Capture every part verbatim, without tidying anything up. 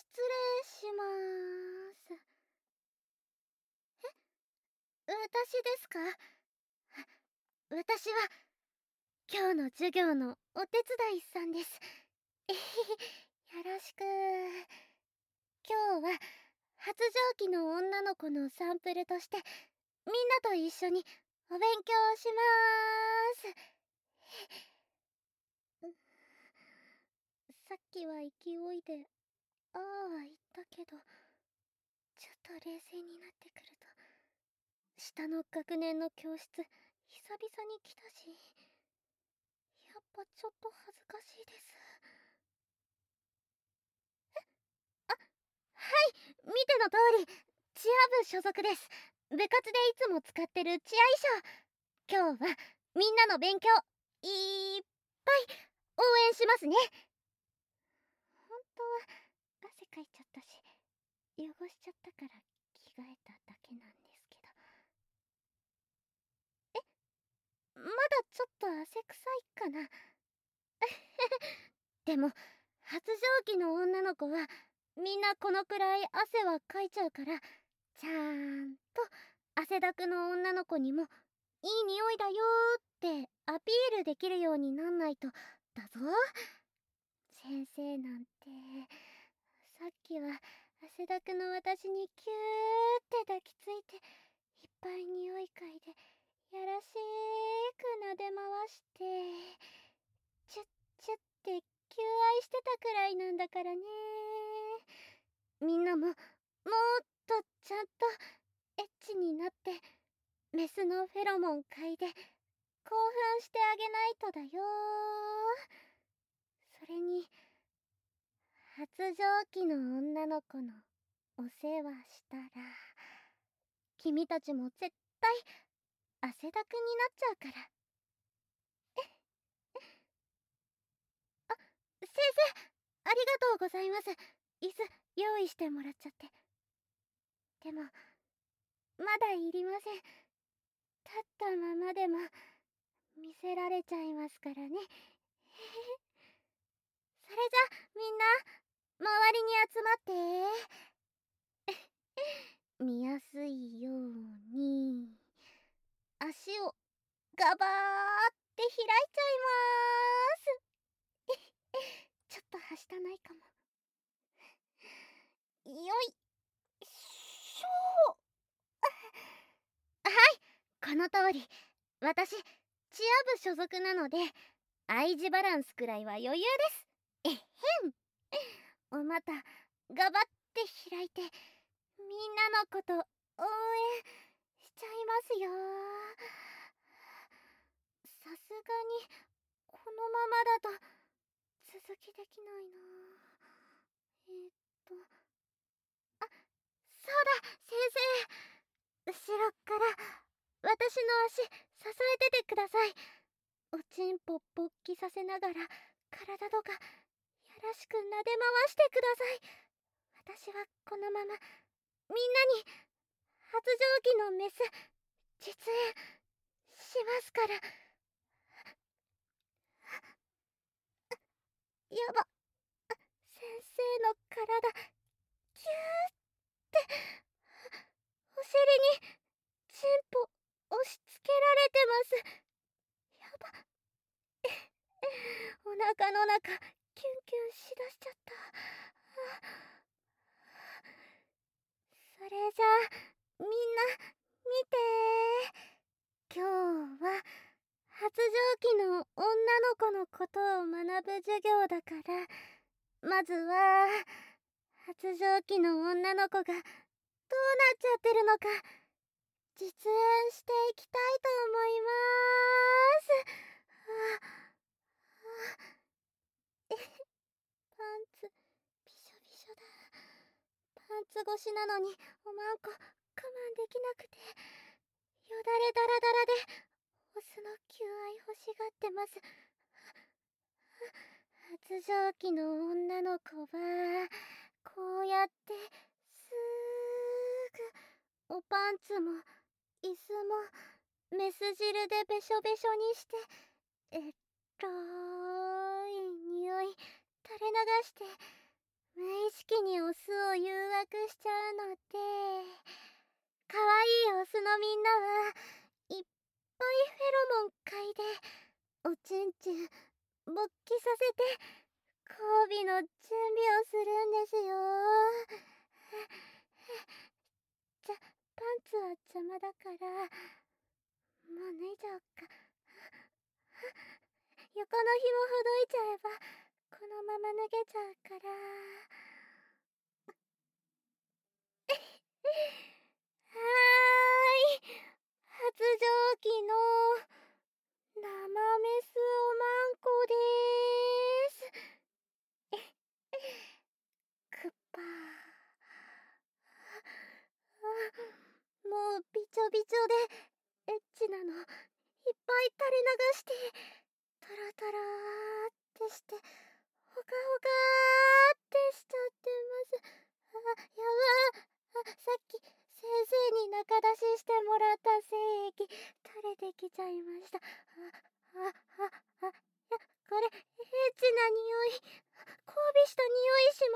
失礼しまーす。え、私ですか？私は今日の授業のお手伝いさんです。えへへ、よろしく。今日は発情期の女の子のサンプルとしてみんなと一緒にお勉強しまーす。さっきは勢いでああ言ったけど、ちょっと冷静になってくると、下の学年の教室久々に来たし、やっぱちょっと恥ずかしいです。あ、はい、見ての通りチア部所属です。部活でいつも使ってるチア衣装。今日はみんなの勉強いっぱい応援しますね。本当は汗かいちゃったし汚しちゃったから着替えただけなんですけど。まだちょっと汗臭いかな。でも発情期の女の子はみんなこのくらい汗はかいちゃうから、ちゃんと汗だくの女の子にもいい匂いだよーってアピールできるようになんないとだぞ。先生なんてさっきは汗だくの私にキューって抱きついていっぱい匂い嗅いでやらしく撫で回してチュッチュッって求愛してたくらいなんだからね。みんなももっとちゃんとエッチになってメスのフェロモン嗅いで興奮してあげないとだよ。それに発情期の女の子のお世話したら君たちも絶対汗だくになっちゃうから。あ、先生ありがとうございます。椅子用意してもらっちゃって。でもまだいりません。立ったままでも見せられちゃいますからね。それじゃみんな周りに集まって見やすいように足をガバーって開いちゃいまーす。ちょっとはしたないかも。よいしょー。はい、この通り私チア部所属なので愛知バランスくらいは余裕です。えっへん。おまたガバって開いてみんなのこと応援しちゃいますよ。さすがにこのままだと続きできないな。えー、っとあ、そうだ先生、後ろから私の足支えててください。おちんぽ勃起させながら体とかやらしく撫で回してください。私はこのままみんなに発情期のメス実演しますから。やば、先生の体キューってお尻にチンポ押し付けられてます。やばお腹の中キュンキュンしだしちゃった。それじゃあみんな見てー。今日は発情期の女の子のことを学ぶ授業だから、まずは発情期の女の子がどうなっちゃってるのか実演していきたいと思いまーす。はあえパンツびしょびしょだ。パンツ越しなのにおまんこ我慢できなくてよだれだらだらでオスの求愛欲しがってます。発情期の女の子はこうやってすーぐおパンツも椅子もメス汁でべしょべしょにして、えっろい匂い垂れ流して無意識にオスを誘惑しちゃうのって、かわいいオスのみんなはいっぱいフェロモン嗅いでおちんちん勃起させて交尾の準備をするんですよ。じゃ、パンツは邪魔だからもう脱いじゃおっか。横の紐ほどいちゃえばこのまま脱げちゃうから。はーい、発情期の生メスおまんこでーす。くっぱー。もうびちょびちょでエッチなのいっぱい垂れ流して、トロトローってしてほかほかーってしちゃってます。あ、やばー。あ、さっき先生に中出ししてもらった精液垂れてきちゃいました。あ、あ、あ、あ、いや、これエッチな匂い、交尾した匂いします。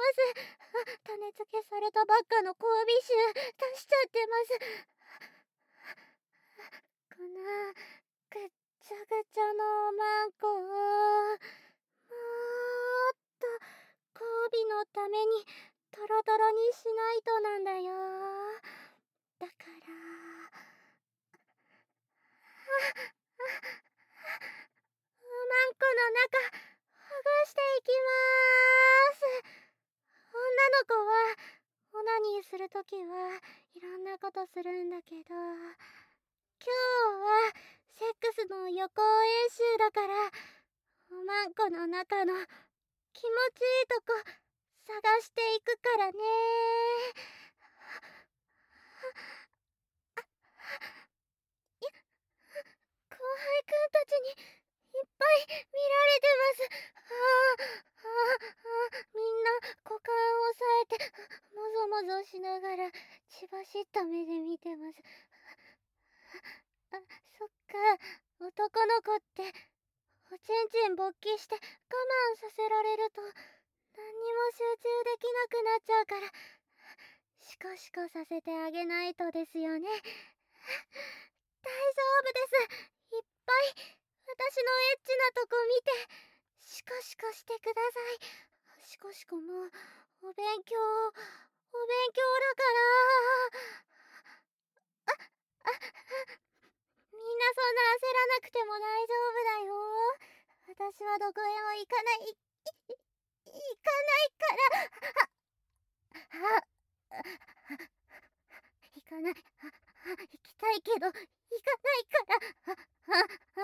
あ、種付けされたばっかの交尾臭出しちゃってます。このぐっちゃぐちゃのおまんこをもっと交尾のためにトロトロにしないとなんだよ。だからおまんこの中ほぐしていきまーす。女の子はオナニーするときはいろんなことするんだけど、今日はセックスの予行演習だから、おまんこの中の気持ちいいとこ探していくからね。後輩くんたちにいっぱい見られてます。あーあーあー、みんな股間を押さえてもぞもぞしながら血走った目で見てます。あ、そっか、男の子っておちんちん勃起して我慢させられると何にも集中できなくなっちゃうから、シコシコさせてあげないとですよね。大丈夫です。いっぱい私のエッチなとこ見てシコシコしてください。シコシコもお勉強お勉強だから。あ、あ、みんなそんな焦らなくても大丈夫だよ。私はどこへも行かない、い、い、行かないから。あ、あ、行かない。あ、行きたいけど行かないから。あ、あ、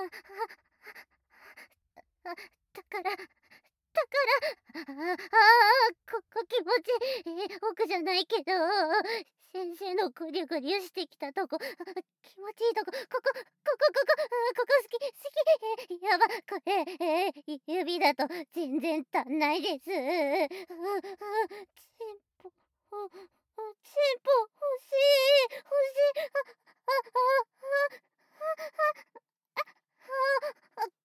あ、あ、だからだからああ、ここ気持ちいい。奥じゃないけど先生のグリュグリュしてきたとこ気持ちいいとこ、ここここここここ好き好き。やば、これ、えー、指だと全然足んないです。チンポチンポ欲しい欲しい。あ、あ、あ、あ、あ、あ、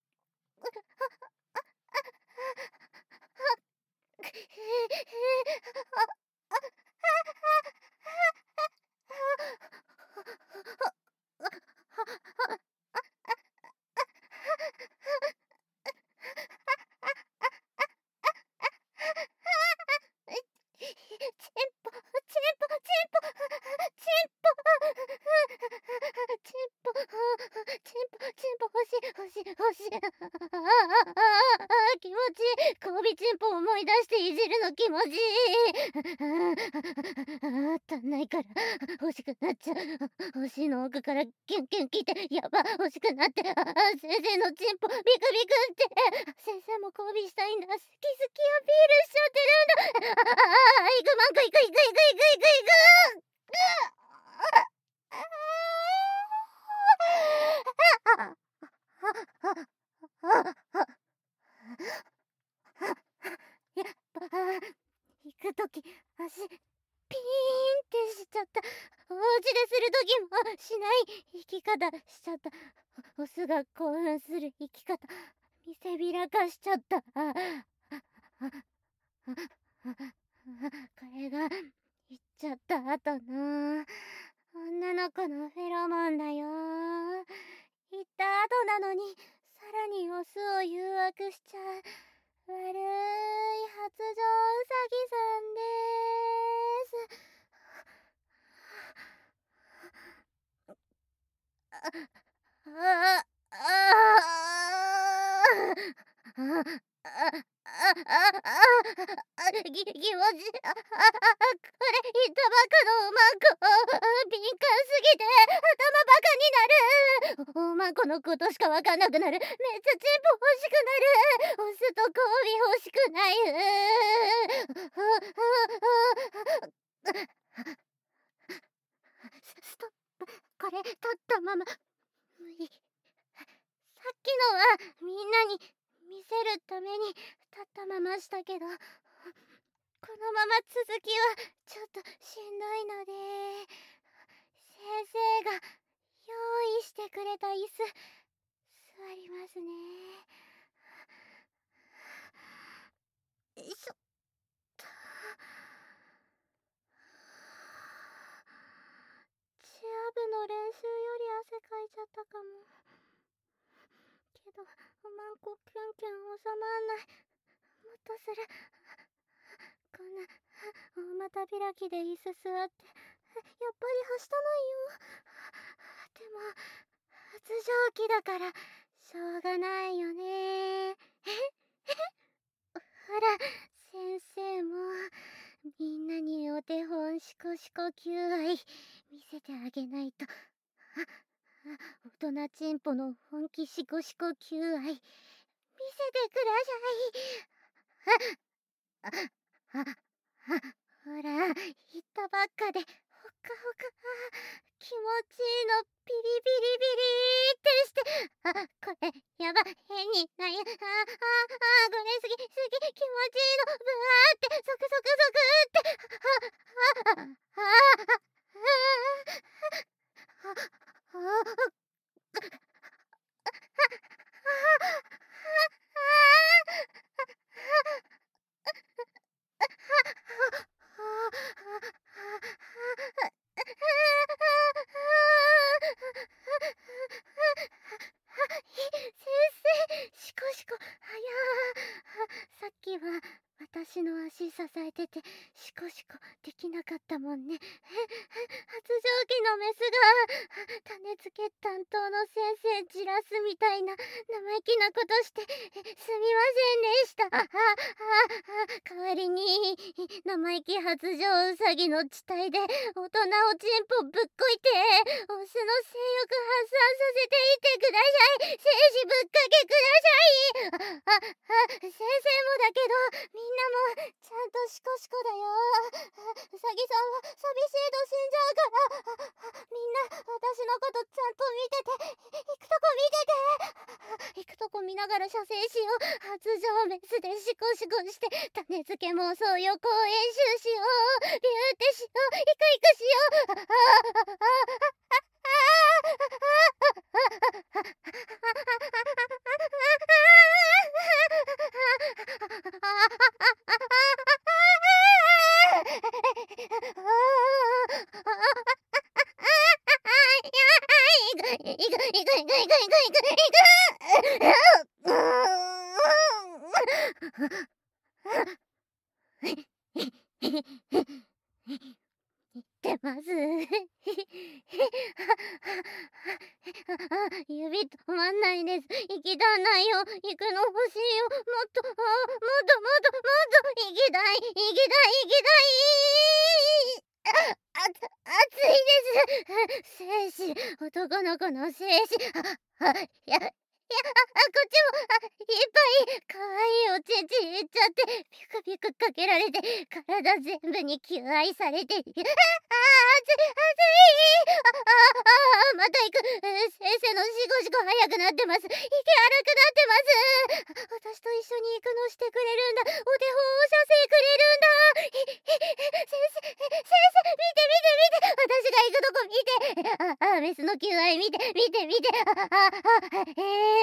チンポチンポチンポチンポチンポチンポチンポ欲しい欲しい欲しい。ああああ、気持ちいい。交尾チンポ思い出していじるの気持ちいい。ああ、足んないから欲しくなっちゃう。星の奥からキュンキュン来て、やば、欲しくなって、ああ、先生のチンポビクビクって。先生も交尾したいんだ。好き好きアピールしちゃってるんだ。ああ、行くマンク行く行く行く行く行く行く。やっぱ行くとき足ピーンってしちゃった。お家でするときもしない生き方しちゃった。オスが興奮する生き方見せびらかしちゃった。ああああった後の女の子のフェロモンだよ。行った後なのにさらにオスを誘惑しちゃう悪い発情ウサギさんです。あああああぎ気持ちああこれ言ったばっかのおまんこ敏感すぎて頭バカになる。おまんこのことしかわかんなくなる。めっちゃチンポ欲しくなる。オスと交尾欲しくないストップ。これ立ったまま無理。さっきのはみんなに見せるために立ったまましたけど、このまま続きはちょっとしんどいので、先生が用意してくれた椅子座りますね。よいしょっと。チア部の練習より汗かいちゃったかも。けどおまんこキュンキュン収まんない。もっとする。こんな大股開きで椅子座ってやっぱりはしたないよ。でも発情期だからしょうがないよね。ほら先生もみんなにお手本シコシコ求愛見せてあげないと。大人チンポの本気シコシコ求愛見せてください。ああほら言ったばっかでほっかほか気持ちいいのピリピリピリってして、あこれやば変にないあああこれすぎすぎ気持ちいいのブワーってゾクゾクゾクってああああああ先生シコシコはやさっきは私の足支えててシコシコできなかったもんね。発情期のメスが種付け担当の先生じらすみたいな生意気なことしてすみませんでした。ああ代わりに生意気発情ウサギの地帯で大人おちんぽぶっこいてオスの性欲発散させていてください。精子ぶっかけください。ああ先生もだけどみんなもちゃんとシコシコだよ。ウサギさんは寂しいと死んじゃうからみんな私のことちゃんと見てて行くとこ見てて行くとこ見ながら射精しよう。発情メスでシコシコして種付け妄想予行演習しよう。ビューってしよう。イクイクしよう。ああああってます指止まんないです。息足んないよ。行くの欲しいよ。もっとあもっともっともっと行きたい行きたい行きたいあつ暑いです。精子男の子の精子ああやいやあこっちもあいっぱいかわいいおちんちんいっちゃってピクピクかけられて体全部に求愛されてああ暑い暑いああまた行く先生のシコシコ速くなってます。息荒くなってます。私と一緒に行くのしてくれるんだ。お手本を射精くれるんだ。先生先生見て見て見て私が行くとこ見てああメスの求愛見て見て見てあああええ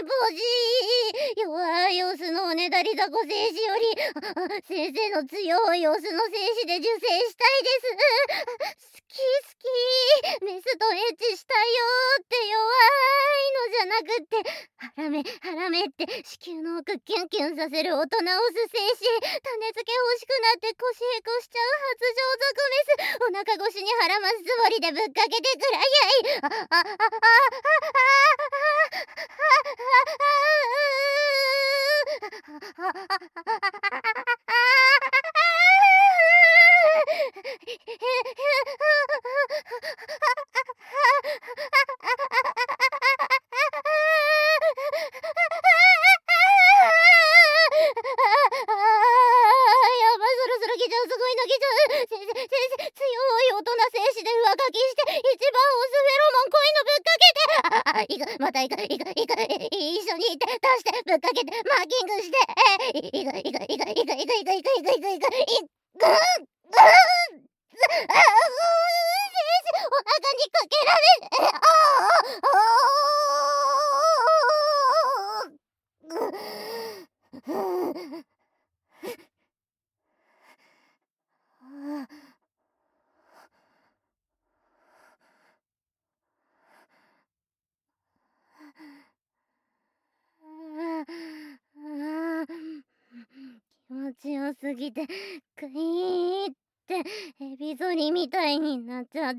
ぼじ弱いオスのおねだり雑魚精子より先生の強いオスの精子で受精したいです。好き好きメスとエッチしたいよって弱いのじゃなくってハラメハラメって子宮の奥キュンキュンさせる大人オス精子種付け欲しくなって腰へこしちゃう発情雑魚メスお腹越しに腹ますつもりでぶっかけてくらやいああああああいくまたいくいくいく一緒にいて出してぶっかけてマーキングしていくいくいくいくいくいくいくいくいくいくいくいくいくお腹にかけられあ気持ちよすぎてクイーってエビ反りみたいになっちゃった。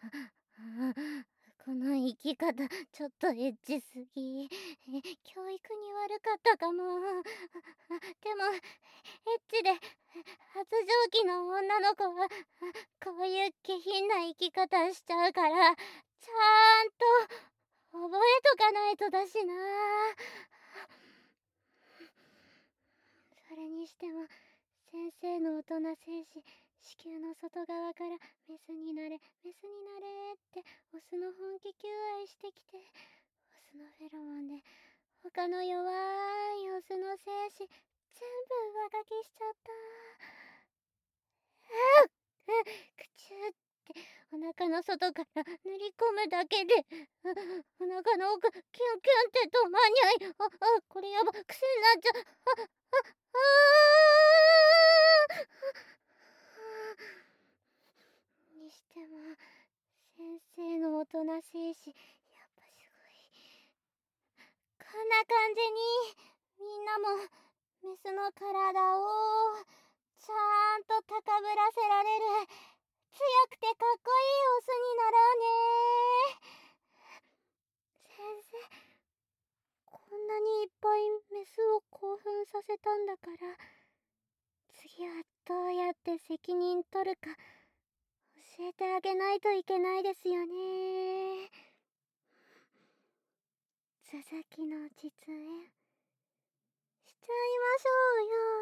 この生き方ちょっとエッチすぎ。教育に悪かったかも。でもエッチで発情期の女の子はこういう下品な生き方しちゃうからちゃんと覚えとかないとだしな。それにしても先生の大人精子子宮の外側からメスになれメスになれってオスの本気求愛してきてオスのフェロモンで他の弱いオスの精子全部上書きしちゃった。口ってお腹の外から塗り込むだけでお腹の奥キュンキュンって止まんにゃい。ああこれやば癖になっちゃう。あああにしても先生の大人精子やっぱすごい。こんな感じにみんなもメスの体をちゃんと高ぶらせられる強くてかっこいいオスになろうね。先生こんなにいっぱいメスを興奮させたんだから次はどうやって責任取るか教えてあげないといけないですよね。続きの実演しちゃいましょうよ。